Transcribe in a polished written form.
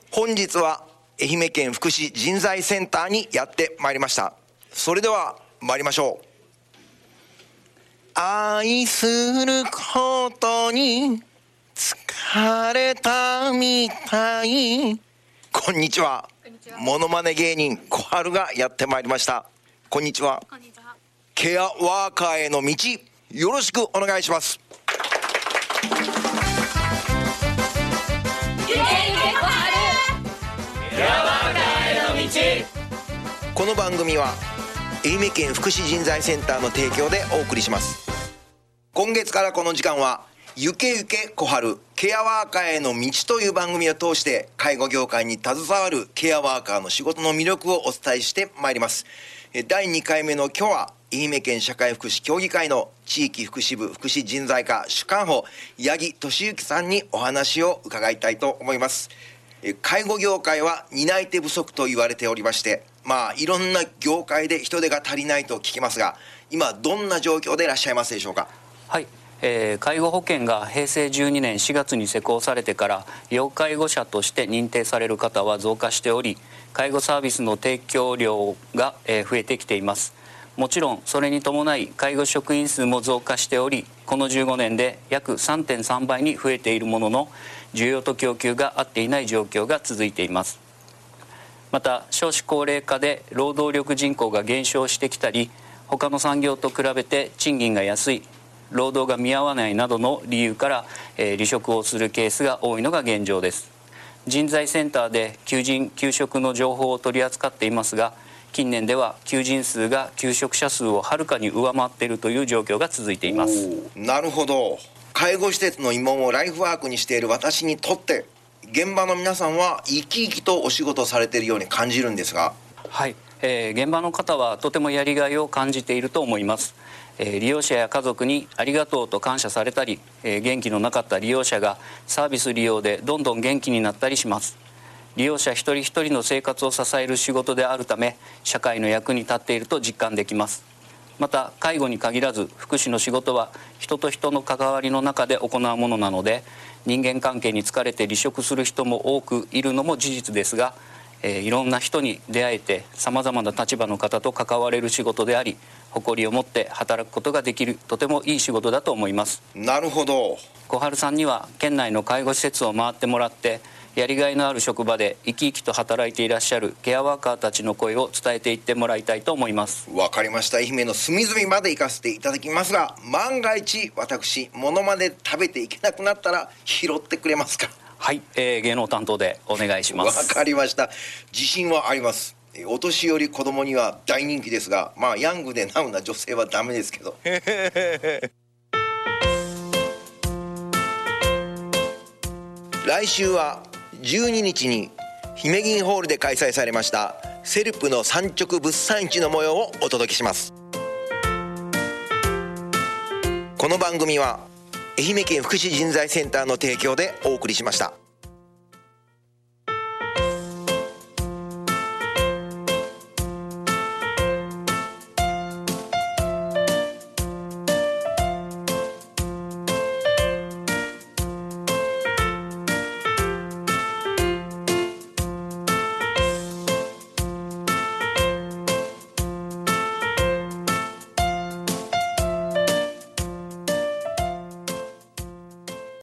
本日は愛媛県福祉人材センターにやってまいりました。それでは参りましょう。愛することに疲れたみたい。こんにちは。モノマネ芸人小春がやってまいりました。こんにちは。ケアワーカーへの道、よろしくお願いします。この番組は愛媛県福祉人材センターの提供でお送りします。今月からこの時間はゆけゆけ小春ケアワーカーへの道という番組を通して介護業界に携わるケアワーカーの仕事の魅力をお伝えしてまいります。第2回目の今日は愛媛県社会福祉協議会の地域福祉部福祉人材課主幹補八木俊之さんにお話を伺いたいと思います。介護業界は担い手不足と言われておりまして、いろんな業界で人手が足りないと聞きますが、今どんな状況でいらっしゃいますでしょうか。 はい、介護保険が平成12年4月に施行されてから要介護者として認定される方は増加しており、介護サービスの提供量が増えてきています。もちろんそれに伴い介護職員数も増加しており、この15年で約 3.3 倍に増えているものの、需要と供給が合っていない状況が続いています。また少子高齢化で労働力人口が減少してきたり、他の産業と比べて賃金が安い、労働が見合わないなどの理由から離職をするケースが多いのが現状です。人材センターで求人・求職の情報を取り扱っていますが、近年では求人数が求職者数をはるかに上回っているという状況が続いています。 なるほど。介護施設の慰問をライフワークにしている私にとって、現場の皆さんは生き生きとお仕事されているように感じるんですが。 はい、現場の方はとてもやりがいを感じていると思います。利用者や家族にありがとうと感謝されたり、元気のなかった利用者がサービス利用でどんどん元気になったりします。利用者一人一人の生活を支える仕事であるため、社会の役に立っていると実感できます。また介護に限らず福祉の仕事は人と人の関わりの中で行うものなので、人間関係に疲れて離職する人も多くいるのも事実ですが、いろんな人に出会えてさまざまな立場の方と関われる仕事であり、誇りを持って働くことができるとてもいい仕事だと思います。 なるほど。 小春さんには県内の介護施設を回ってもらって、やりがいのある職場で生き生きと働いていらっしゃるケアワーカーたちの声を伝えていってもらいたいと思います。 わかりました。愛媛の隅々まで行かせていただきますが、万が一私モノマネ食べていけなくなったら拾ってくれますか。 はい、芸能担当でお願いします。 わかりました。自信はあります。お年寄り子供には大人気ですが、ヤングでナウな女性はダメですけど来週は12日に姫銀ホールで開催されましたセルプの産直物産市の模様をお届けします。この番組は愛媛県福祉人材センターの提供でお送りしました。